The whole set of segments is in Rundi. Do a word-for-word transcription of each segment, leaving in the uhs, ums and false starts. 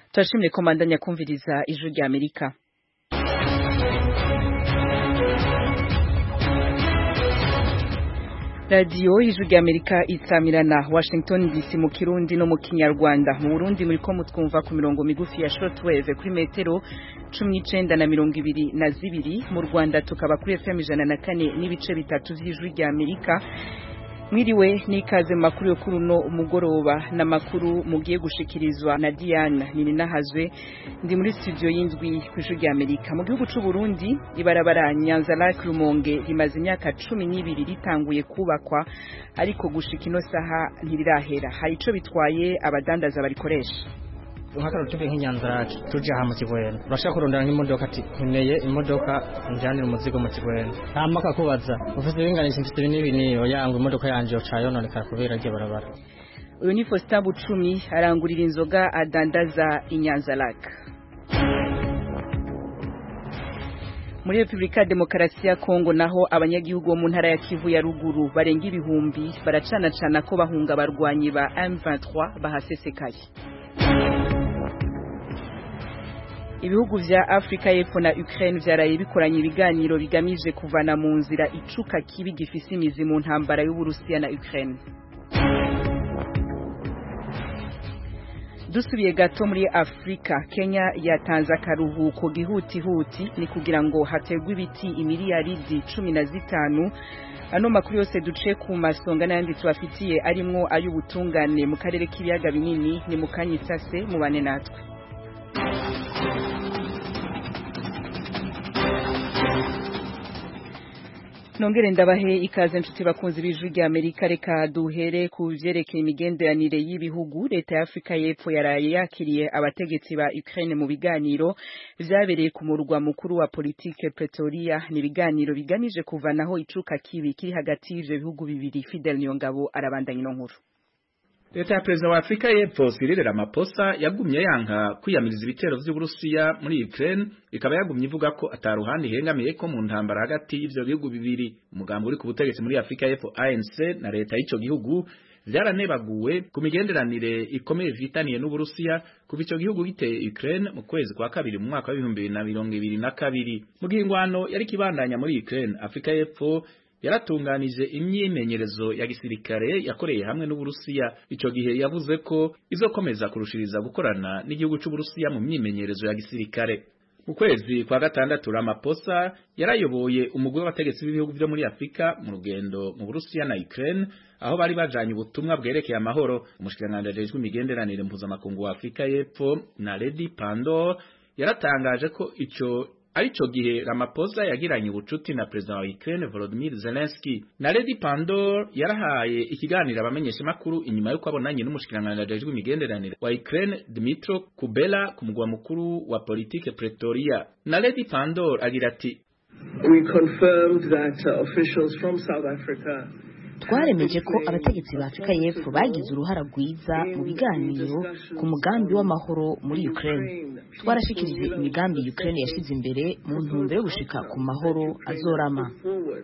Turashimye komandanya kumviriza ijwi rya Amerika. Radio ijwi rya Amerika itsamirana Washington D C mu Kirundi no mu Kinyarwanda. Mu Burundi muri ko mutwumva ku mirongo migufi ya shortwave kuri metero cumi n'icenda na mirongo ibiri na zibiri. Mu Rwanda tukaba kuri F M ijana na kane n'ibice bitatu vy'ijwi rya Amerika. Mwiriwe nikaze makuru yo kuruno umugoroba na makuru mugiye gushikirizwa na Diane Nininahazwe ndi muri studio y'indwi kw'ijwi rya Amerika. Mu gihugu c'u Burundi ibarabara Nyanza-Lac Rumonge rimaze imyaka cumi n'ibiri ritanguye kubakwa ariko gushika ino saha ntirirahera. Hari ico bitwaye abadandaza barikoresha. Uhakara tuve nk'Inyanza-Lac tuje aha mu Kigwena urashaka kurondera nk'imodoka ati nkeneye imodoka njyanira umuzigo mu Kigwena ntamaka kubaza ufite ibinganisha mfite ibintu niyo yangu imodoka yanje yocayo none karakubera rye barabara. Uyu ni Faustin Bucumi arangurira inzoga adandaza Inyanza-Lac. Muri Republika Demokarasi ya Kongo naho abanyagihugu bo mu ntara ya Kivu ya ruguru barenga ibihumbi baracana cana ko bahunga barwanyi ba M vingt-trois bahasesekaye. Ibihugu vya Afrika y'Epfo na Ukraine vyaraye bikoranye ibiganiro bigamije kuvana mu nzira icuka kibi gifise imizi mu ntambara y'Uburusiya na Ukraine. Dusubiye gato muri Afrika, Kenya yatanze akaruhuko gihutihuti ni kugira ngo hategwe ibiti imiliyaridi cumi na zitanu. Ano makuru yose duce ku masonga n'andi tubafitiye arimwo ay'ubutungane mu karere k'ibiyaga binini ni mukanyisase mubane natwe. Nongere ndabahe ikaze nshuti bakunzi b'ijwi rya Amerika. Reka duhere ku vyerekeye imigenderanire y'ibihugu. Leta ya Afrika y'Epfo yaraye yakiriye abategetsi ba Ukraine mu biganiro vyabereye ku murwa mukuru wa politike Pretoria. Ni biganiro bigamije kuvanaho icuka kibi kiri hagati y'ivyo bihugu bibiri. Fidel Nyongabo arabandanya ino nkuru. Leta ya Perezida wa Afrika y'Epfo Cyril Ramaphosa yagumye yanka kwiyamiriza ibitero vy'Uburusiya muri Ukraine, ikaba yagumye ivuga ko ataruhande ihengamiye ko mu ntambara hagati y'ivyo bihugu bibiri. Umugambi uri ku butegetsi muri Afrika y'Epfo A N C na leta y'ico gihugu vyaranebaguwe ku migenderanire ikomeye vitaniye n'Uburusiya kuva ico gihugu giteye Ukraine mu kwezi kwa kabiri mu mwaka wa bibiri na mirongo ibiri na kabiri. Mu gihe ingwano yari kibandanya muri Ukraine, Afrika y'Epfo yaratunganije imyimenyerezo ya gisirikare yakoreye hamwe n'Uburusiya. Ico gihe yavuze ko izokomeza kurushiriza gukorana n'igihugu c'Uburusiya mu myimenyerezo ya gisirikare. Mu kwezi kwa gatandatu Ramaphosa yarayoboye umugwi w'abategetsi b'ibihugu byo muri Afrika mu rugendo mu Burusiya na Ukraine, aho bari bajanye ubutumwa bwerekeye amahoro. Umushikiranganji ajejwe imigenderanire mpuzamakungu wa Afrika y'Epfo Naledi Pandor yaratangaje ko ico arico gihe Ramaphosa yagiranye ubucuti na President wa Ukraine Volodymyr Zelensky. Naledi Pandor yarahaye ikiganiro abamenyesha makuru inyuma yuko abonanye n'umushikiranganji ajejwe imigenderanire wa Ukraine Dmytro Kuleba ku mugwa mukuru wa politike Pretoria. Naledi Pandor agira ati, We confirmed that uh, officials from South Africa twaremeje ko abategetsi ba Afrika y'Epfo bagize uruhara rwiza mu biganiro ku mugambi w'amahoro muri Ukraine. Twarashikirije imigambi Ukraine yashize imbere mu ntumbero yo gushika ku mahoro azorama.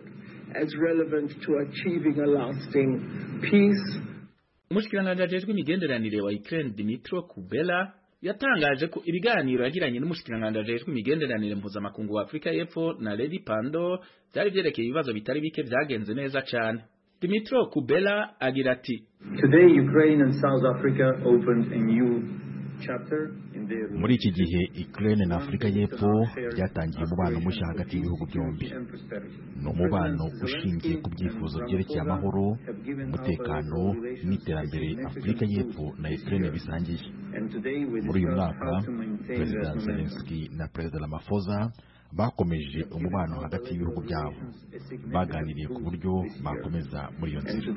Umushikiranganji ajejwe imigenderanire wa Ukraine Dmytro Kuleba yatangaje ko ibiganiro yagiranye n'umushikiranganji ajejwe imigenderanire mpuzamakungu wa Afrika y'Epfo na Naledi Pandor byari vyerekeye ibibazo bitari bike vyagenze neza cane. Dmytro Kuleba agira ati, Today Ukraine and South Africa opened a new chapter in their Muri iki gihe Ukraine na Afrika y'Epfo byatangiye umubano mushya hagati y'ibihugu byombi. No mubano ushingiye ku byifuzo byerekeye amahoro, umutekano n'iterambere Afrika y'Epfo na Ukraine bisangiye. Muri uyu mwaka President Zelensky na President Ramaphosa bakomeje umubano hagati y'ibihugu byabo, baganiriye ku buryo bakomeza muri iyo nzira.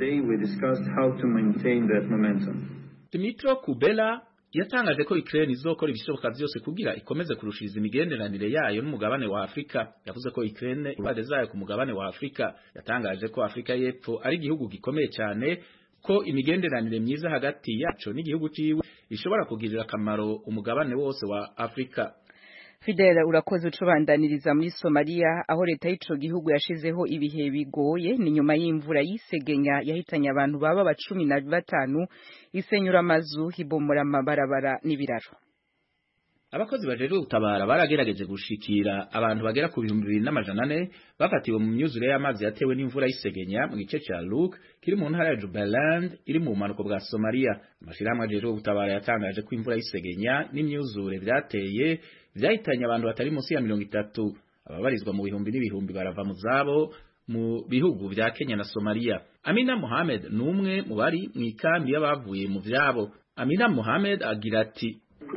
Dmytro Kuleba yatangaje ko Ukraine izokora ibishoboka byose kugira ikomeze kurushiriza imigenderanire yayo n'umugabane wa Afrika. Yavuze ko Ukraine ibade zayo ku mugabane wa Afrika. Yatangaje ko Afrika y'Epfo ari igihugu gikomeye cyane, ko imigenderanire myiza hagati yaco n'igihugu ciwe ishobora kugirira akamaro umugabane wose wa Afrika. Fidel urakoze ucubandaniriza muri Somalia aho leta y'ico gihugu yashizeho ibihe bigoye ni nyuma y'imvura yisegenya yahitanye abantu baba bacumi na batanu isenyura amazu hibomora amabarabara n'ibiraro. abakozi bajejwe gutabara baragerageje gushikira abantu bagera ku bihumbi bibiri n'amajana ane bafatiwe mu myuzure y'amazi yatewe n'imvura y'isegenya mu gice ca Luke kiri mu ntara ya Jubaland iri mu bumanuko bwa Somalia. Amashirahamwe ajejwe gutabara yatangaje ko imvura y'isegenya n'imyuzure vyateye vyahitanye abantu batari munsi ya mirongo itatu. Ababarizwa mu bihumbi n'ibihumbi barava mu zabo mu bihugu vya Kenya na Somalia. Amina Mohamed numwe mu bari mu ikambi y'abavuye mu vyabo. Amina Mohamed agira ati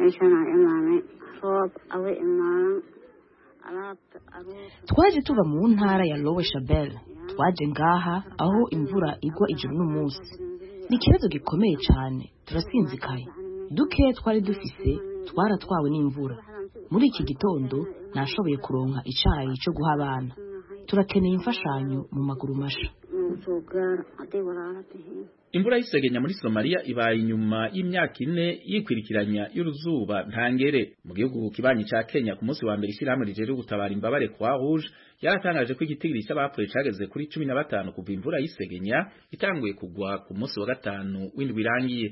twaje tuva mu ntara ya Lower Shabelle, twaje ngaha aho imvura igwa ijoro n'umunsi. Ni ikibazo gikomeye cyane, turasinzikaye. Duke twari dufise twaratwawe n'imvura. Muri iki gitondo nashoboye kuronka icayi cyo guha abana. Turakeneye imfashanyo mu maguru masha. Imvura y'isegenya muri Somalia ibaye inyuma y'imyaka ine yikwirikiranya y'uruzuba ntangere. Mu gihugu kibanyi ca Kenya ku munsi wa mbere ishyirahamwe rijeje gutabara imbabare kwa Rouge yaratangaje ko igitigiri cy'abapfuye cageze kuri cumi na batanu kuva imvura y'isegenya itanguye kugwa ku munsi wa gatanu w'indwi irangiye.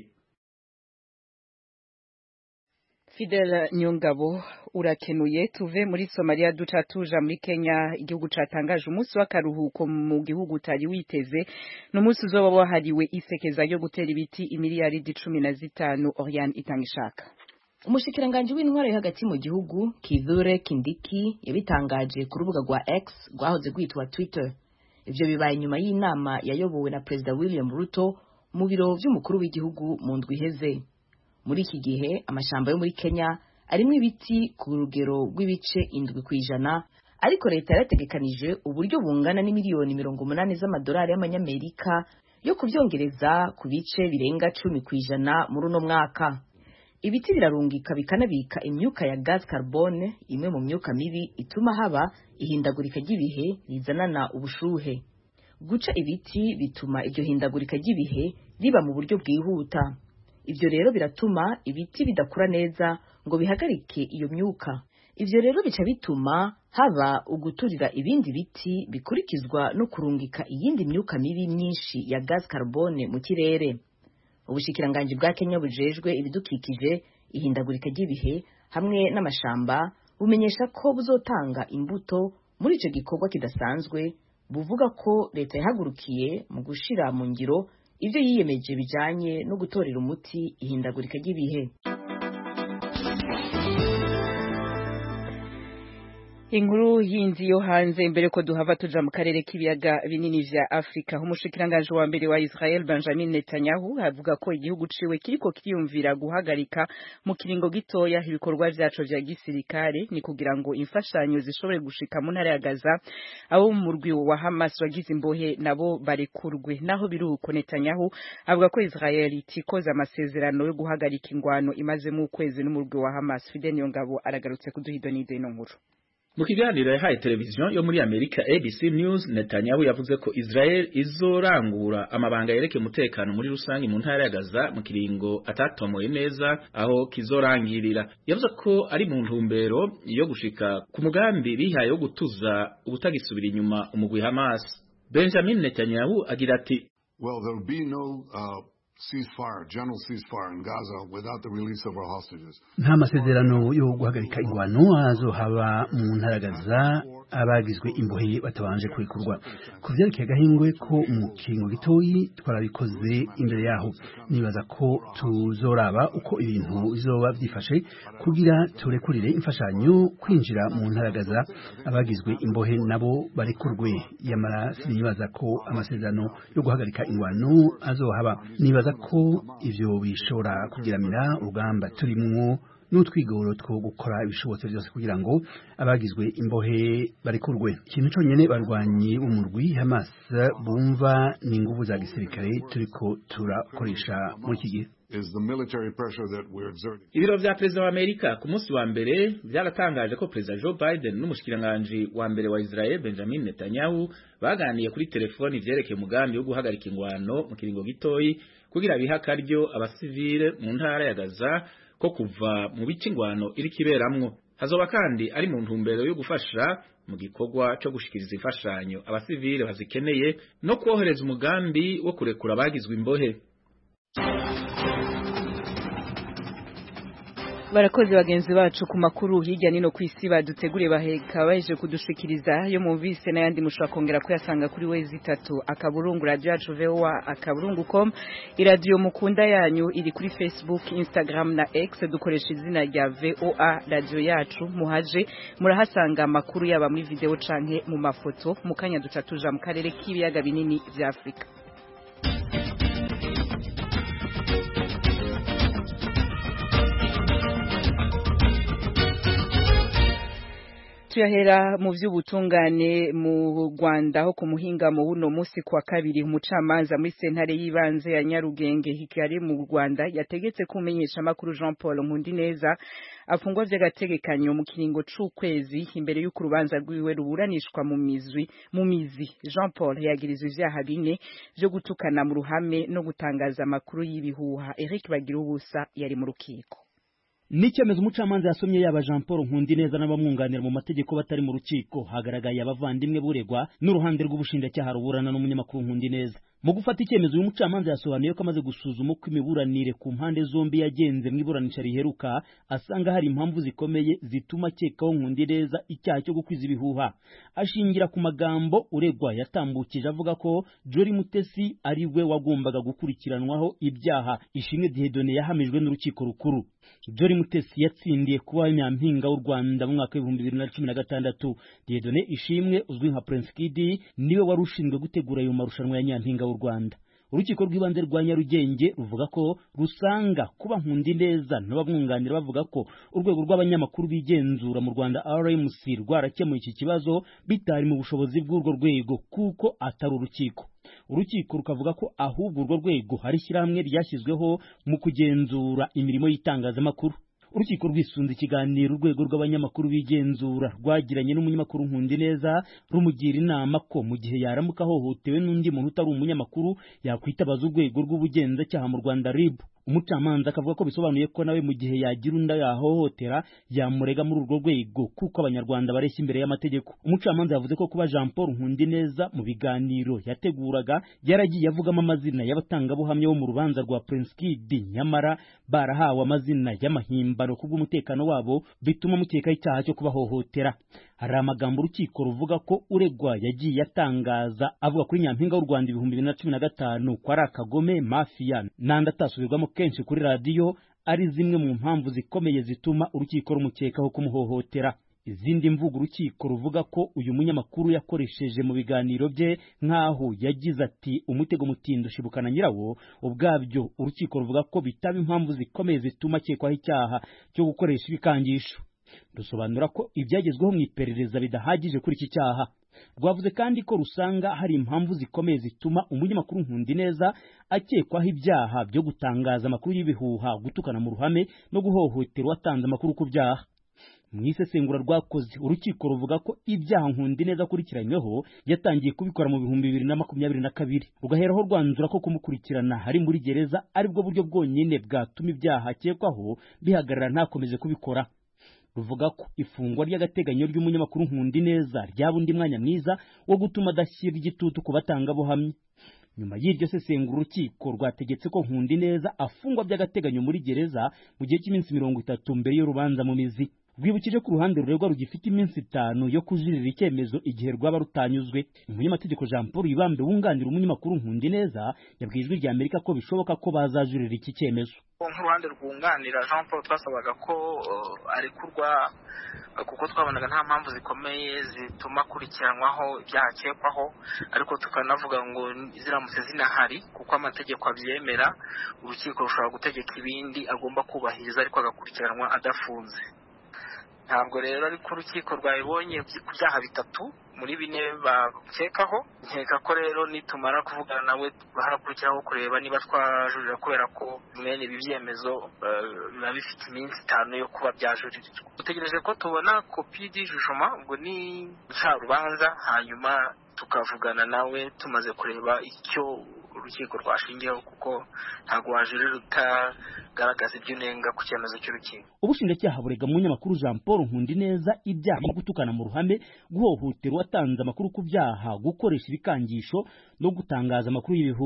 Fidel Nyongabo urakenuye. Tuve muri Somalia duca tuja muri Kenya. Igihugu catangaje umunsi w'akaruhuko mu gihugu utari witeze, n'umunsi uzoba wahariwe isekeza ryo gutera ibiti imiliyaridi cumi na zitanu. Oriane Itangishaka. Umushikiranganje w'intwaro yo hagati mu gihugu Kithure Kindiki yabitangaje ku rubuga rwa X rwahoze rwitwa Twitter. Ivyo bibaye nyuma y'inama yayobowe na President William Ruto mu biro vy'umukuru w'igihugu mu ndwi iheze. Muri iki gihe amashamba yo muri Kenya arimwe ibiti ku rugero rw'ibice indwi kwijana, ariko leta yarategekanije uburyo bungana n'imiliyoni mirongo umunani z'amadolari y'amanyamerika yo kuvyongereza ku bice birenga cumi kwijana muri uno mwaka. Ibiti birarungika bikanabika imyuka ya gas carbone, imwe mu myuka mibi ituma haba ihindagurika ry'ibihe rizanana ubushuhe. Guca ibiti bituma iryo hindagurika ry'ibihe riba mu buryo bwihuta. Ivyo rero biratuma ibiti bidakura neza ngo bihagarike iyo myuka. Ivyo rero bica bituma haba uguturira ibindi biti bikurikizwa no kurungika iyindi myuka mibi myinshi ya gas carbone mu kirere. Ubushikiranganje bwa Kenya bujejwe ibidukikije, ihindagurika ry'ibihe hamwe n'amashamba bumenyesha ko buzotanga imbuto muri ico gikorwa kidasanzwe. Buvuga ko leta yahagurukiye mu gushira mu ngiro ivyo yiyemeje bijanye no gutorera umuti ihindagurika ry'ibihe. Inkuru yindi yo hanze imbere ko duhava tuja mu karere k'ibiyaga binini vya Afrika. Umushikiranganje wa mbere wa Israel Benjamin Netanyahu avuga ko igihugu ciwe kiriko kiriyumvira guhagarika mu kiringo gitoya ibikorwa vyaco vya gisirikare, ni kugira ngo imfashanyo zishobore gushika mu ntara ya Gaza, abo mu murwi wa Hamas wagize imbohe nabo barekurwe. Naho biruko Netanyahu avuga ko Israel itikoza amasezerano yo guhagarika ingwano imaze mu kwezi n'umurwi wa Hamas. Fidel Nyongabo aragarutse kuduhidoniza ino nkuru. Mu kiganiro yahaye televiziyo yo muri Amerika A B C News, Netanyahu yavuze ko Israel izorangura amabanga yereke umutekano muri rusangi mu ntara ya Gaza mu kiringo atatomoye neza aho kizorangirira. Yavuze ko ari mu ntumbero yo gushika ku mugambi bihaye yo gutuza ubutagisubira inyuma umugwi Hamas. Benjamin Netanyahu agira ati, well, there will be no uh, ceasefire, general ceasefire in Gaza without the release of our hostages. Nta masezerano yo guhagarika ingwano azohaba mu ntara Gaza abagizwe imbohe batabanje kurekurwa. Kuvyerekeye gahingwe ko mu kingo gitoyi twarabikoze imbere yaho. Nibaza ko tuzoraba uko ibintu bizoba vyifashe kugira turekurire imfashanyo kwinjira mu ntara Gaza abagizwe imbohe nabo barekurwe. Yamara sinibaza ko amasezerano yo guhagarika ingwano azohaba. Nibaza ko ivyo bishobora kugiramira urugamba turimwo n'utwigoro two gukora ibishobotse byose kugira ngo abagizwe imbohe barekurwe. Ikintu cyonyene barwanyi umurwi Hamas bumva ni inguvu za gisirikare turiko turakoresha muri iki gihe. Ibiro vya Perezida wa Amerika ku munsi wa mbere byaratangaje ko Perezida Joe Biden n'umushikiranganje wa mbere wa Israel Benjamin Netanyahu baganiye kuri telefoni vyerekeye umugambi wo guhagarika ingwano mu kiringo gitoyi kugira biha akaryo abasivile mu ntara ya Gaza ko kuva mu bice ingwano iri kiberamwo. Hazoba kandi ari mu ntumbero yo gufasha mu gikorwa cyo gushikiriza imfashanyo abasivile bazikeneye no kohereza umugambi wo kurekura abagizwe imbohe. barakoze bagenzi bacu ku makuru hirya nino kwisi baduteguriye baheka baje kudushikiriza yo mumvise n'ayandi mushobora kongera kuyasanga kuri wezi itatu akaburungu radio yacu voa akaburungu com iradio mukunda yanyu iri kuri Facebook, Instagram na X dukoresha izina rya voa radio yacu muhaje murahasanga amakuru yaba muri video canke mu mafoto mukanya duca tuja mu karere k'ibiyaga binini vya Afrika. Tuyahera mu vy'ubutungane mu Rwanda ho ku muhinga mu buno musi kwa kabiri umucamanza muri sentare yibanze ya Nyarugenge hikari mu Rwanda yategetse kumenyesha makuru Jean Paul Nkundineza afungwa vy'agategekanyo mu kiringo c'ukwezi imbere y'uko urubanza rwiwe ruburanishwa mu mizwi mu mizi. Jean Paul yagirizwe ivyaha bine vyo gutukana mu ruhame no gutangaza amakuru y'ibihuha. Eric Bagirubusa yari mu rukiko. Nicyemezo umucamanza yasomye yaba Jean Paul Nkundineza n'abamwunganira mu mategeko batari mu rukiko hagaragaye abavandimwe buregwa n'uruhande rw'ubushinjacyaha ruburana n'umunyamakuru Nkundineza. Mu gufata icyemezo uyu mucamanza yasobanuye ko amaze gusuzuma uko imiburanire ku mpande zombi yagenze mu iburanisha riheruka asanga hari impamvu zikomeye zituma akekaho Nkundineza icyaha cyo gukwiza ibihuha. Ashingira ku magambo uregwa yatambukije avuga ko Jolly Mutesi ari we wagombaga gukurikiranwaho ibyaha Ishimwe Dieudonné yahamijwe n'urukiko rukuru. Jolly Mutesi yatsindiye kuba nyampinga w'u Rwanda mu mwaka w'ibihumbi bibiri na cumi na gatandatu. Dieudonné Ishimwe uzwi nka Prince Kid niwe wari ushinzwe gutegura ayo marushanwa ya nyampinga w'u Rwanda. Urukiko rw'ibanze rwa Nyarugenge ruvuga ko rusanga kuba Nkundineza n'abamwunganira bavuga ko urwego rw'abanyamakuru bigenzura mu Rwanda R M C rwarakemuye iki kibazo bitari mu bushobozi bw'urwo rwego kuko atari urukiko. Urukiko rukavuga ko ahubwo urwo rwego hari shyirahamwe ryashyizweho mu kugenzura imirimo y'itangazamakuru. Urukiko rwisunze ikiganiro urwego rw'abanyamakuru bigenzura rwagiranye n'umunyamakuru Nkundineza rumugira inama ko mu gihe yaramuka hohotewe n'undi muntu utari umunyamakuru yakwitabaza urwego rw'ubugenzacyaha mu Rwanda R I B. Umucamanza akavuga ko bisobanuye ko nawe mu gihe yagira unda yahohotera yamurega muri urwo rwego kuko abanyarwanda bareshya imbere y'amategeko. Umucamanza yavuze ko kuba Jean Paul Nkundineza mu biganiro yateguraga yaragiye avugamo amazina y'abatangabuhamya bo mu rubanza rwa Prince Kid nyamara barahawe amazina y'amahimbano kubw'umutekano wabo bituma mukekaho icyaha cyo kubahohotera. Hari amagambo urukiko ruvuga ko uregwa yagiye atangaza avuga kuri nyampinga w'u Rwanda ibihumbi bibiri na cumi na gatanu ko ari akagome mafia nandi atasubirwamo kenshi kuri radio ari zimwe mu mpamvu zikomeye zituma urukiko rumukekaho kumuhohotera. Izindi mvugo urukiko ruvuga ko uyu munyamakuru yakoresheje mu biganiro bye nkaho yagize ati umutego mutindo shibukana nyirawo ubwabyo urukiko ruvuga ko bitaba impamvu zikomeye zituma akekwaho icyaha cyo gukoresha ibikangisho. Rusobanura ko ibyagezweho mu iperereza bidahagije kuri iki cyaha. Rwavuze kandi ko rusanga hari impamvu zikomeye zituma umunyamakuru Nkundineza akekwaho ibyaha byo gutangaza amakuru y'ibihuha, gutukana mu ruhame no guhohotera uwatanze amakuru ku byaha. Mu isesengura rwakoze urukiko ruvuga ko ibyaha Nkundineza akurikiranyweho yatangiye kubikora mu bihumbi bibiri na makumyabiri na kabiri. Rugaheraho rwanzura ko kumukurikirana hari muri gereza aribwo buryo bwonyine bwatuma ibyaha akekwaho bihagarara ntakomeze kubikora. Ruvuga ko ifungwa ry'agateganyo ry'umunyamakuru Nkundineza ryaba undi mwanya mwiza wo gutuma adashyira igitutu ku batanga buhamya. Nyuma y'iryo sesengura urukiko rwategetse ko Nkundineza afungwa by'agateganyo muri gereza mu gihe cy'iminsi mirongo itatu mbere y'urubanza mu mizi. Rwibukije ku ruhande ruregwa rugifite iminsi itanu yo kujurira icyemezo igihe rwaba rutanyuzwe. Umunyamategeko Jean Paul Ibambe wunganira umunyamakuru Nkundineza yabwiye Ijwi rya Amerika ko bishoboka ko bazajurira iki cyemezo. Nk'uruhande rwunganira Jean Paul twasabaga ko uh, arekurwa uh, kuko twabonaga nta mpamvu zikomeye zituma akurikiranwaho ibyaha akekwaho, ariko tukanavuga ngo ziramutse zinahari kuko amategeko abyemera urukiko rushobora gutegeka ibindi agomba kubahiriza ariko agakurikiranwa adafunze. Ntabwo rero ariko urukiko rwabibonye ku byaha bitatu muri bine bakekaho. Nkeka ko rero nitumara kuvugana nawe harakurikiraho kureba niba twajurira kubera ko mwene ibi byemezo biba bifite iminsi itanu yo kuba byajuririrwa. Dutegereje ko tubona kopi y'ijujuma ubwo ni ncarubanza, hanyuma tukavugana nawe tumaze kureba icyo urukiko rwashingiyeho kuko ntabwo wajurira utagaragaza ibyo unenga ku cyemezo cy'urukiko. Ubushinjacyaha burega umunyamakuru Jean Paul Nkundineza ibyaha byo gutukana mu ruhame, guhohotera uwatanze amakuru ku byaha, gukoresha ibikangisho no gutangaza amakuru y'ibihuha.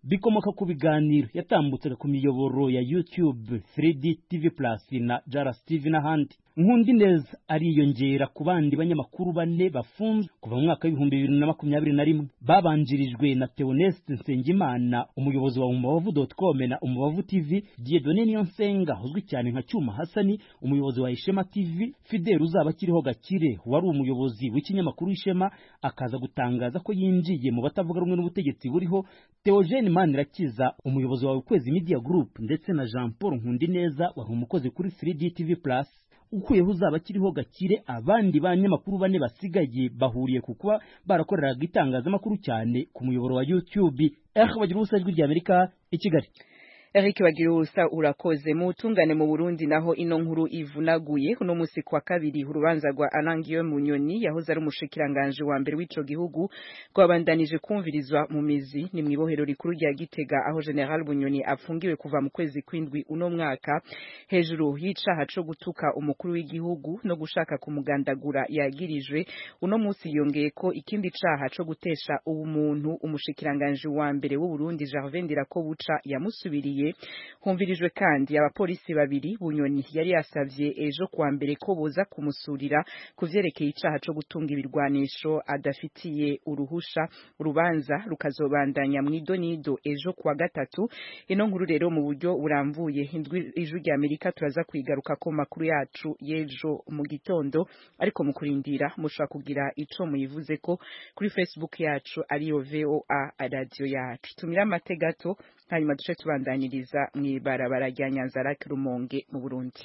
bikomoka ku biganiro yatambutsaga ku miyoboro ya YouTube, three D T V Plus na Jaras T V n'ahandi. Nkundineza ariyongera ku bandi banyamakuru bane bafunzwe kuva mu mwaka w'ibihumbi bibiri na makumyabiri na rimwe babanjirijwe na Theoneste Nsengimana umuyobozi wa umubavu dot com na umubavu T V, Dieudonne Niyonsenga uzwi cyane nka Cyuma Hasani umuyobozi wa Ishema T V, Fidel Uzabakiriho Gakire wari umuyobozi w'ikinyamakuru Ishema akaza gutangaza ko yinjiye mu batavuga rumwe n'ubutegetsi buriho, Theogene Manirakiza umuyobozi wa Ukwezi Media Group ndetse na Jean Paul Nkundineza wari umukozi kuri three D T V Plus. Ukuyeho Uzabakiriho Gakire abandi banyamakuru bane basigaye bahuriye kukuba barakoreraga itangazamakuru cyane ku muyoboro wa YouTube. Eh bagira ubusajwi rya Amerika i Kigali. Eric Bagirusa urakoze. Mu tungane mu Burundi naho ino nkuru ivunaguye uno musi kwa kabiri urubanza rwa Alangiyo Munyoni yahoze ari umushikiranganje wa mbere w'ico gihugu rwabandanije kumvirizwa mu mizi ni mwibohero rikuru rya Gitega aho General Bunyoni afungiwe kuva mu kwezi kwindwi uno mwaka hejuru y'icaha co gutuka umukuru w'igihugu no gushaka kumugandagura yagirijwe. Uno musi yongeye ko ikindi caha co gutesha ubumuntu umushikiranganje wa mbere w'u Burundi Gervais Ndirakobuca yamusubiriye. Humvirijwe kandi abapolisi babiri Bunyoni yari yasavye ejo kwa mbere ko boza kumusurira kuvyerekeye icaha co gutunga ibirwanisho adafitiye uruhusha. Urubanza rukazobandanya mw'idonido ejo kwa gatatu. Ino nkuru rero mu buryo buramvuye ijwi rya Amerika turaza kwigaruka ko makuru yacu yejo mu gitondo, ariko mu kurindira mushaka kugira ico muyivuze ko kuri Facebook yacu ariyo V O A radio yacu. Tumira amategato hanyuma duce tubandaniriza mw'ibarabara rya Nyanza-Lac Rumonge mu Burundi.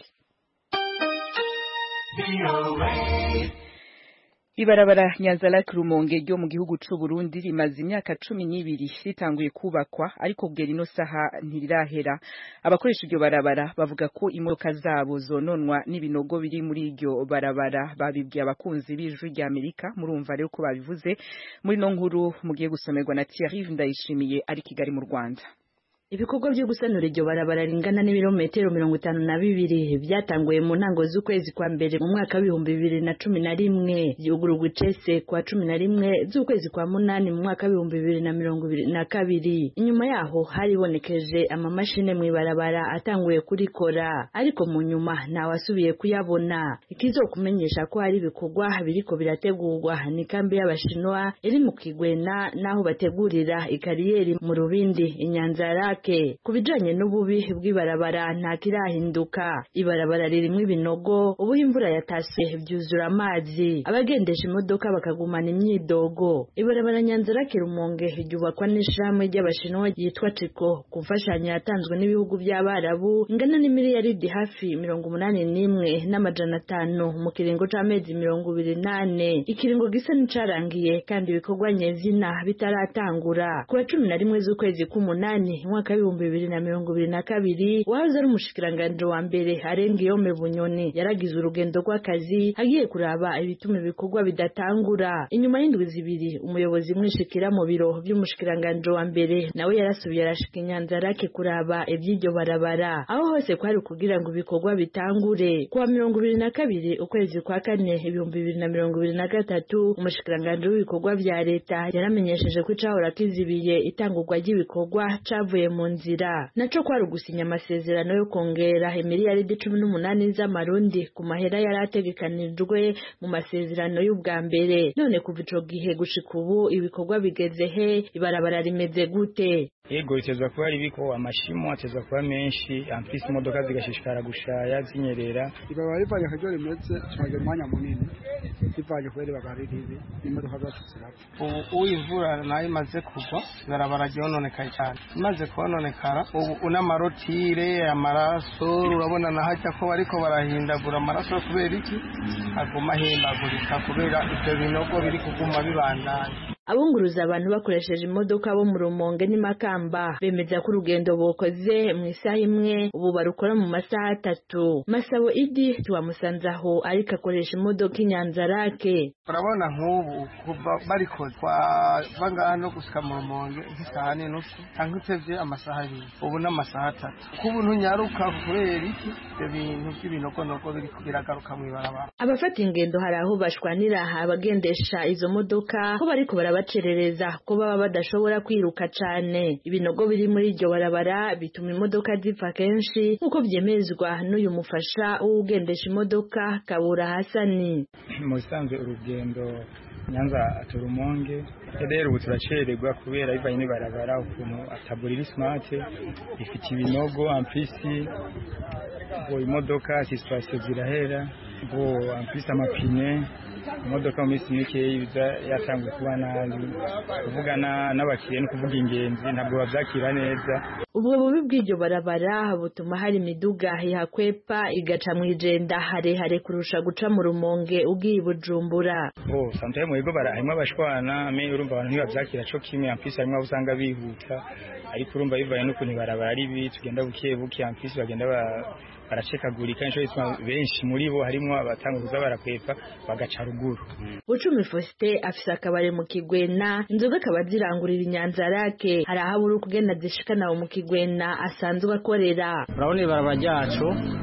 Ibarabara Nyanza-Lac Rumonge ryo mu gihugu c'u Burundi rimaze imyaka cumi n'ibiri ritanguye kubakwa, ariko bwera ino saha ntirirahera. Abakoresha iryo barabara bavuga ko imodoka zabo zononwa n'ibinogo biri muri iryo barabara. Babibwiye abakunzi b'ijwi rya Amerika, murumva rero ko babivuze muri no nkuru mugiye gusomerwa na Thierry Ndayishimiye ari Kigali mu Rwanda. Ibikorwa byo gusanura iryo barabara ringana n'ibirometero mirongo itanu na bibiri byatanguye mu ntango z'ukwezi kwa mbere mu mwaka w'ibihumbi bibiri na cumi na rimwe yugururwa icese kwa cumi na rimwe z'ukwezi kwa munani mu mwaka w'ibihumbi bibiri na mirongo ibiri na kabiri. Inyuma yaho haribonekeje amamashine mu ibarabara atanguye kurikora, ariko mu nyuma ntawasubiye kuyabona. Ikizokumenyesha ko hari ibikorwa biriko birategurwa ni kambi y'Abashinwa iri mu Kigwena naho bategurira ikariyeri mu Rubindi Inyanza-Lac. Kubijanye n'ububi bw'ibarabara nta kirahinduka. Ibarabara ririmwe ibinogo, ubu imvura yatase byuzura amazi, abagendesha imodoka bakagumana imyidogo. Ibarabara Nyanza-Lac Rumonge ryubakwa n'ishirahamwe ry'Abashinwa yitwa Triko ku mfashanyo yatanzwe n'ibihugu by'Abarabu ingana n'imiliyaridi hafi mirongo umunani n'imwe n'amajana atanu mu kiringo c'amezi mirongo ibiri nane. Ikiringo gisa n'icarangiye kandi ibikorwa nyezina bitaratangura. Kuwa cumi na rimwe z'ukwezi k'umunani mwaka w'ibihumbi bibiri na mirongo ibiri na kabiri wahoze ari umushikiranganje wa mbere Arengiyome Bunyoni yaragize urugendo rw'akazi agiye kuraba ibituma ibikorwa bidatangura. Inyuma y'indwi zibiri umuyobozi mwishikira mu biro by'umushikiranganje wa mbere nawe yarasubiye arashika Nyanza-Lac kuraba iby'iryo barabara, aho hose kwari kugira ngo ibikorwa bitangure. Kuwa mirongo ibiri na kabiri ukwezi kwa kane ibihumbi bibiri na mirongo ibiri na gatatu umushikiranganje w'ibikorwa vya leta yaramenyesheje ko icahora kizibiye itangurwa ry'ibikorwa cavuye mu nzira, naco kwari gusinya amasezerano yo kongera imiliyaridi cumi n'umunani z'amarundi ku mahera yari ategekanijwe mu masezerano y'ubwa mbere. None kuva ico gihe gushika ubu ibikorwa bigeze he? Ibarabara rimeze gute? Ego itezwa kuba ribiko amashimo atezwa kuba menshi, ampisi imodoka zigashishikara gushaya zinyerera. Ibarabara rivanye akajyo rimeze cyane mwanya munini rivanye kwere bagari ribi imodoka zatuzira. Ubu imvura nayo imaze kugwa ibarabara ryononekaye cyane, imaze kononekara ubu unamarotire amaraso urabona nahajya ko bariko barahindagura amaraso kubera iki aguma hindagurika kubera ibyo binogo biri kuguma bibandanya. Abunguruza abantu bakoresheje imodoka bo mu Rumonge n'Imakamba bemeza ko urugendo bokoze mu isaha imwe ubu barukora mu masaha atatu. Masabo Idi tuwamusanzaho ariko akoresha imodoka Nyanza-Lac. Urabona nk'ubu kuva barikoze kwa banga no gusika mu Rumonge nk'isaha n'inusu cyangwa utevye amasaha abiri ubu n'amasaha atatu. Kubu ntunyaruka kubera iki ibyo bintu by'ibinogonogo biri kubiragaruka mu ibarabara. Abafata ingendo hari aho bashwanira abagendesha izo modoka ko bariko baraba bikabacerereza ko baba badashobora kwiruka cane. Ibinogo biri muri iryo barabara bituma imodoka zipfa kenshi nk'uko vyemezwa n'uyu mufasha w'ugendesha imodoka Kabura Hasani. Mu bisanzwe urugendo Nyanza Turumonge rero ubu turacererwa kubera bivanye n'ibarabara ukuntu ataburira smart ifite ibinogo amfisi bo imodoka situation zirahera bo amfisi amapine imodoka mu minsi mike yiza yatanguye kuba nabi kuvugana n'abakiriya no kuvuga ingenzi ntabwo bavyakira neza. Ubwo bubi bw'iryo barabara butuma hari imiduga ihakwepa igaca mwijenda harehare kurusha guca mu Rumonge ugiye Bujumbura. Oh santaye mu bigo barahimwe abashwana me urumva abantu ntibavyakira co kimwe amfisi harimo usanga bihuta ariko urumva bivaye n'ukuntu barabara ari bi tugenda bukiye bukiye amfisi bagenda ba baracekagurika insho isma benshi muri bo harimo abatanguza barakwepa bagaca ruguru. Bucumi Faustin afisa akabare mu Kigwena inzoga akabazirangurira Inyanzarake hari ahabura kugenda zishikana mu Kigwena asanzwe akorera. Urabona ibarabara ryacu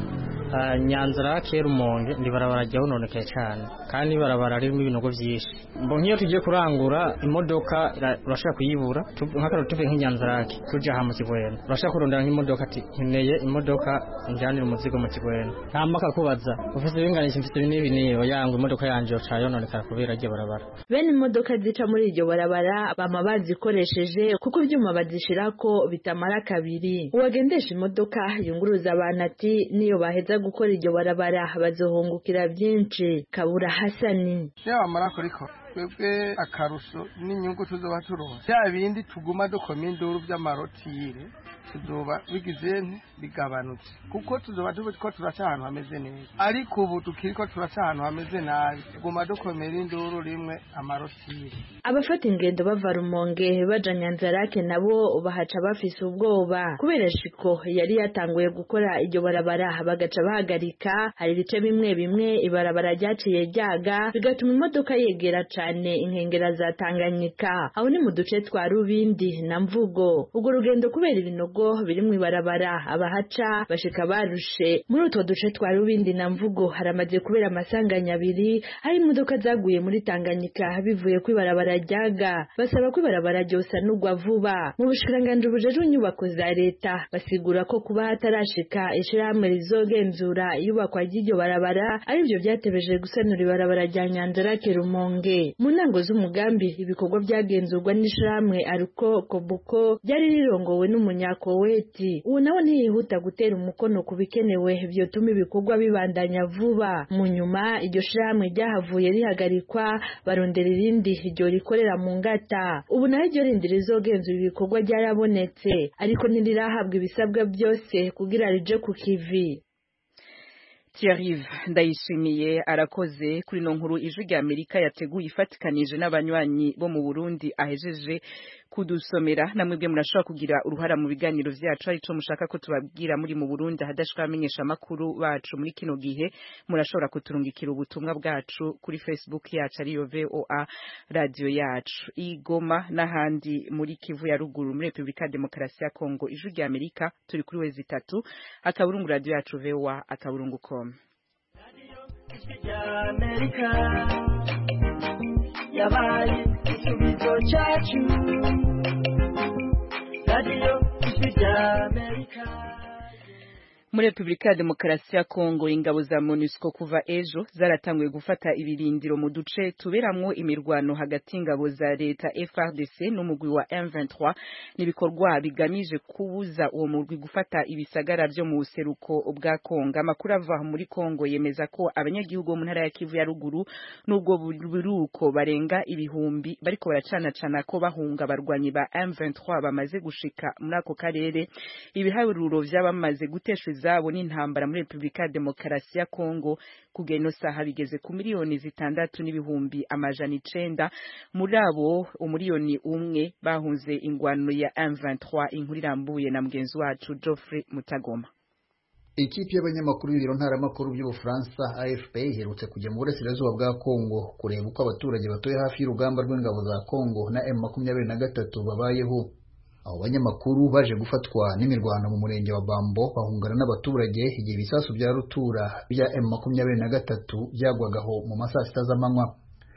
Nyanzarake Rumonge ndi barabara rya hononekaye cyane kandi barabara ririmo ibinogo byinshi. Mbo nkiyo tugiye kurangura imodoka urashaka kuyibura nk'akaro tuve nk'Inyanzarake tuje aha mu Kigwena urashaka kurondera nk'imodoka ati nkeneye imodoka njyanira umuzigo mu Kigwena nta maka kubaza ufite ibinganisha mfite binibi niyo yangu imodoka yanje yo yononekara kubera ryo barabara. Bene imodoka zica muri iryo barabara bama bazikoresheje kuko ibyuma bazishirako bitamara kabiri. Uwagendesha imodoka yunguruza abantu ati niyo baheza gukora iryo barabara bazohungukira byinshi. Kabura Hasani yamara kuriko twebwe akaruso n'inyungu tuzoba turonse ya bindi tuguma dukoma induru by'amarotire tuzoba bigize bigabanutse kuko tuzoba tuko turaca ahantu hameze neza ariko ubu tukiriko turaca ahantu hameze nabi tuguma dukomera induru rimwe amarotire. Abafata ingendo bava Rumonge baja Nyanzarake nabo bahaca bafise ubwoba kubera shiko yari yatanguye gukora iryo barabara bagaca bahagarika. Hari ibice bimwe bimwe ibarabara ryaciye ryaga bigatuma imodoka yegera cane inkengera za Tanganyika aho ni mu duce twa Rubindi na Mvugo. Ubwo rugendo kubera ibinogo biri mu ibarabara abahaca bashika barushe. Muri utwo duce twa Rubindi na Mvugo haramaze kubera amasanganya abiri hari imodoka zaguye muri Tanganyika bivuye ku ibarabara ryaga. Basaba ko ibarabara ryosa nugwa vuba. Mu bushikiranganje bujeje inyubako za leta basigura ko kuba hatarashika ishirahamwe rizogenzura iyubakwa ry'iryo barabara ari byo byatebeje gusanura ibarabara rya Nyanzarake Rumonge. Mu ntango z'umugambi ibikorwa byagenzurwa n'ishirahamwe Aruko Kobuko byari rirongowe n'umunyakoweti. Ubu nawe ntiyihuta gutera umukono kubikenewe byotuma ibikorwa bibandanya vuba. Mu nyuma iryo shirahamwe ryahavuye rihagarikwa barondera irindi ryo rikorera mu Ngata. Ubu naho iryo rindi rizogenzura ibikorwa ryarabonetse ariko ntirirahabwa ibisabwa byose kugira rije ku kivi. Thierry Ndayishimiye arakoze kuri no nkuru ijwi rya Amerika yateguye ifatikanije n'abanywanyi bo mu Burundi ahejeje kudusomera. Namwebwe murashobora kugira uruhara mu biganiro vyacu ari cyo mushaka ko tubabwira muri mu Burundi hadashaka amenyesha makuru bacu muri kino gihe murashobora kuturungikira ubutumwa bwacu kuri Facebook yacu ari yo V O A radio yacu. Igoma n'ahandi muri Kivu ya ruguru muri Republika Demokarasi ya Kongo ijwi rya Amerika turi kuri wezi itatu akaburungu radio yacu V O A akaburungu com. Amerika yabaye igisubizo cyacu radio ya Amerika. Muri Republika ya Demokarasi ya Kongo ingabo za MONUSCO kuva ejo zaratanguye gufata ibirindiro mu duce tuberamwo imirwano hagati ingabo za leta F A R D C n'umugwi wa M vingt-trois nibikorwa bigamije kubuza uwo mugwi gufata ibisagara byo mu buseruko bwa Kongo. Amakuru ava muri Kongo yemeza ko abanyagihugu mu ntara ya Kivu ya ruguru n'ubwo buruko barenga ibihumbi bariko baracana cana ko bahunga barwanyi ba M vingt-trois bamaze gushika muri ako karere. Ibiharuro vy'abamaze guteshwa zabo n'intambara muri Republika ya Demokarasi ya Kongo kugeno saha bigeze ku miliyoni zitandatu n'ibihumbi amajana icenda. Muri abo umiliyoni umwe bahunze ingwano ya M vingt-trois. Inkuru irambuye na mugenzi wacu Geoffrey Mutagoma. Ikipe y'abanyamakuru y'ibiro ntaramakuru by'Ubufaransa A F P iherutse kujya mu burasirazuba bwa Kongo kureba uko abaturage batuye hafi y'urugamba rw'ingabo za Kongo na M makumyabiri na gatatu babayeho. Abo banyamakuru baje gufatwa n'imirwano mu murenge wa Bambo bahungana n'abaturage igihe ibisasu bya rutura bya M makumyabiri na gatatu byagwagaho mu masaa sita z'amanywa.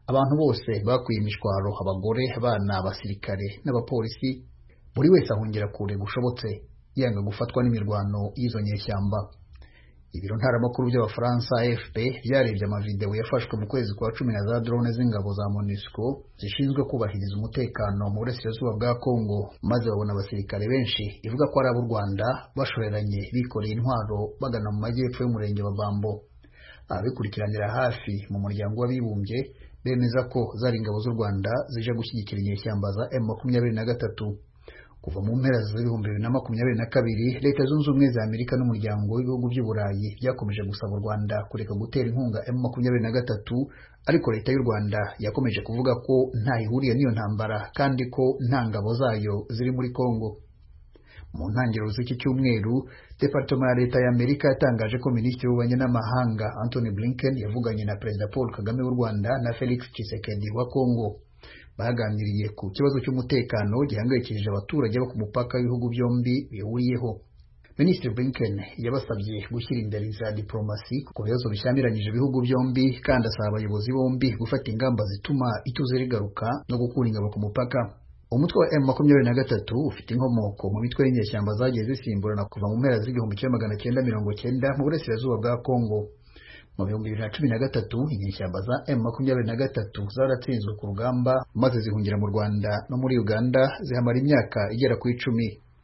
abantu bose bakwiye imishwaro, abagore, abana, abasirikare n'abapolisi, buri wese ahungira kure gushobotse yanga gufatwa n'imirwano y'izo nyeshyamba. Ibiro ntaramakuru by'Abafaransa A F P byarebye amavideo yafashwe mu kwezi kwa cumi na za drone z'ingabo za MONUSCO zishinzwe kubahiriza umutekano mu burasirazuba bwa Kongo, maze babona abasirikare benshi ivuga ko ari ab'u Rwanda bashoreranye bikoreye intwaro bagana mu majyepfo y'umurenge wa Bambo. Abikurikiranira hafi mu muryango w'abibumbye bemeza ko zari ingabo z'u Rwanda zije gushyigikira inyeshyamba za M makumyabiri na gatatu. Kuva mu mpera z'ibihumbi bibiri na makumyabiri na kabiri, Leta Zunze Ubumwe za Amerika n'umuryango w'ibihugu by'u Burayi byakomeje gusaba u Rwanda kureka gutera inkunga M makumyabiri na gatatu, ariko Leta y'u Rwanda yakomeje kuvuga ko nta ihuriye n'iyo ntambara kandi ko nta ngabo zayo ziri muri Kongo. Mu ntangiriro z'iki cyumweru, Departement ya Leta ya Amerika yatangaje ko Minisitiri w'Ububanyi n'Amahanga Anthony Blinken yavuganye na Perezida Paul Kagame w'u Rwanda na Felix Tshisekedi wa Kongo. Baganiriye ku kibazo cy'umutekano gihangayikishije abaturage bo ku mupaka w'ibihugu byombi bihuriyeho. Minisitiri Blinken yabasabye gushyira imbere za diplomasi ku bibazo bishyamiranyije ibihugu byombi, kandi asaba abayobozi bombi gufata ingamba zituma ituze rigaruka no gukura ingabo ku mupaka. Umutwe wa M makumyabiri na gatatu ufite inkomoko mu mitwe y'inyeshyamba zagiye zisimburana kuva mu mpera z'igihumbi kimwe magana cyenda mirongo cyenda mu burasirazuba bwa Kongo. Mu bihumbi bibiri na cumi na gatatu inyeshyamba za M makumyabiri na gatatu zaratsinzwe ku rugamba maze zihungira mu Rwanda no muri Uganda zihamara imyaka igera ku icumi.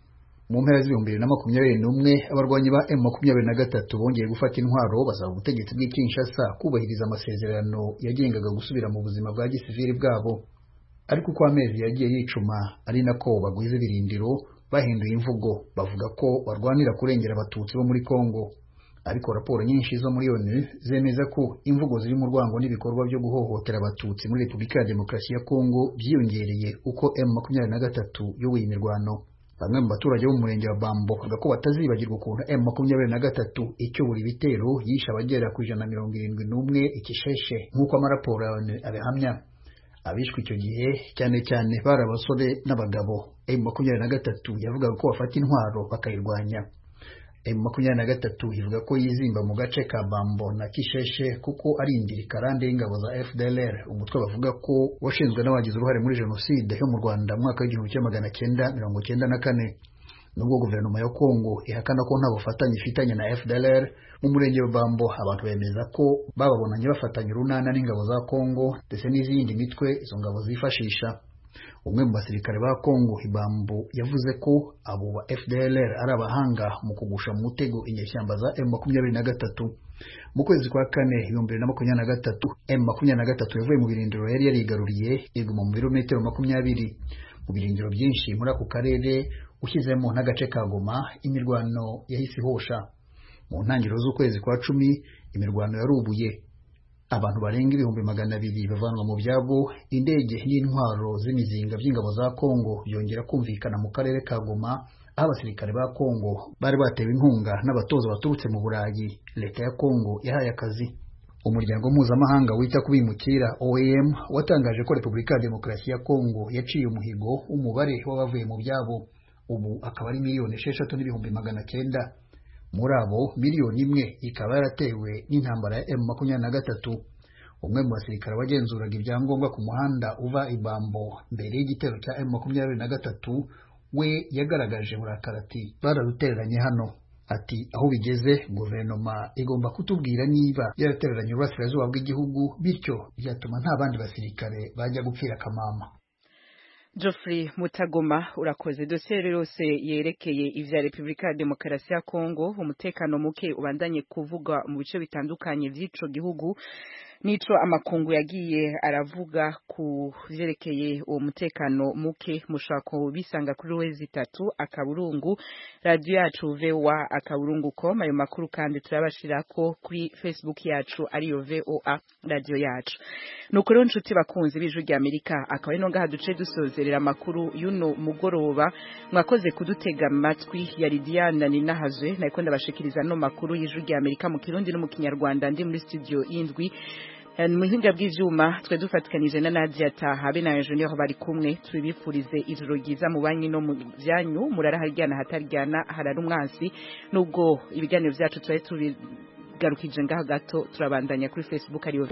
Mu mpera z'ibihumbi bibiri na makumyabiri n'umwe abarwanyi ba M makumyabiri na gatatu bongeye gufata intwaro basaba ubutegetsi bw'i Kinshasa kubahiriza amasezerano yagengaga gusubira mu buzima bwa gisivili bwabo. Ariko uko amezi yagiye yicuma ari nako bagwiza ibirindiro, bahinduye imvugo bavuga ko barwanira kurengera abatutsi bo muri Kongo. Ariko raporo nyinshi zo muri O N U zemeza ko imvugo ziri mu rwango n'ibikorwa byo guhohotera abatutsi muri Repubulika ya Demokarasi ya Kongo byiyongereye uko M makumyabiri na gatatu yoboye imirwano. Bamwe mu baturage bo mu murenge wa Bambo bavuga ko batazibagirwa ukuntu M makumyabiri na gatatu icyo buri bitero yishe abagera ku ijana na mirongo irindwi n'umwe ikisheshe nk'uko amaraporo ya O N U abihamya. Abishwe icyo gihe cyane cyane bari abasore n'abagabo. M makumyabiri na gatatu yavugaga ko bafata intwaro bakayirwanya. M makumyabiri na gatatu ivuga ko yizimba mu gace ka Bambo na Kisheshe kuko ari indiri karande y'ingabo za F D L R, umutwe bavuga ko washinzwe n'abagize uruhare muri jenoside yo mu Rwanda mu mwaka w'igihumbi kimwe magana cyenda mirongo cyenda na kane. Nubwo guverinoma ya Kongo ihakana ko nta bufatanye ifitanye na F D L R, mu murenge wa Bambo abantu bemeza ko bababonanye bafatanya urunana n'ingabo za Kongo ndetse n'izindi mitwe izo ngabo zifashisha. Umwe mu basirikare ba Kongo Ibambo yavuze ko abo ba F D L R ari abahanga mu kugusha mu mutego inyeshyamba za M makumyabiri na gatatu. Mu kwezi kwa kane ibihumbi bibiri na makumyabiri na gatatu, M makumyabiri na gatatu yavuye mu birindiro yari yarigaruriye iguma mu birometero makumyabiri. Mu birindiro byinshi muri ako karere ushyizemo n'agace ka Goma, imirwano yahise ihosha. Mu ntangiriro z'ukwezi kwa cumi imirwano yarubuye. Abantu barenga ibihumbi magana abiri bavanwa mu byabo, indege n'intwaro z'imizinga by'ingabo za Kongo byongera kumvikana mu karere ka Goma, aho abasirikare ba Kongo bari batewe inkunga n'abatoza baturutse mu Burayi. Leta ya Kongo yahaye akazi. Umuryango mpuzamahanga wita ku bimukira O I M watangaje ko Repubulika ya Demokarasi ya Kongo yaciye umuhigo w'umubare w'abavuye mu byabo, ubu akaba ari miliyoni esheshatu n'ibihumbi magana cyenda. Muri abo miliyoni imwe ikaba yaratewe n'intambara ya M makumyabiri na gatatu. Umwe mu basirikare wagenzuraga ibyangombwa ku muhanda uva Ibambo mbere y'igitero cya M makumyabiri na gatatu we yagaragaje burakara ati bararutereranye hano. Ati aho bigeze guverinoma igomba kutubwira niba yaratereranye urasirazuba bw'igihugu, bityo byatuma nta bandi basirikare bajya gupfira kamama. Geoffrey Mutagoma urakoze. Dosiye yose yerekeye ivya Repubulika ya Demokarasi ya Kongo, umutekano muke ubandanye kuvuga mu bice bitandukanye by'ico gihugu, nico amakungu yagiye aravuga ku vyerekeye uwo mutekano muke. Mushako bisanga kuri wezi itatu akaburungu radio yacu V O A akaburungu com. Ayo makuru kandi turabashirako kuri Facebook yacu ariyo V O A radio yacu. Nuko rero nshuti bakunzi b'Ijwi rya Amerika, akaba ino ngaha duce dusozerera amakuru yuno mugoroba. Mwakoze kudutega amatwi. Yari Diana Ninahazwe nariko ndabashikiriza no makuru y'Ijwi rya Amerika mu Kirundi no mu Kinyarwanda, ndi muri studio y'indwi. Muhinga bw'ivyuma twe dufatikanije na Nadia Taha be na Engineer bari kumwe. Tubifurize ijoro ryiza mu banyi no mu byanyu, muraraharyana hataryana harara umwansi. Nubwo ibiganiro byacu twaye tubigarukije ngaha gato, turabandanya kuri Facebook ariyo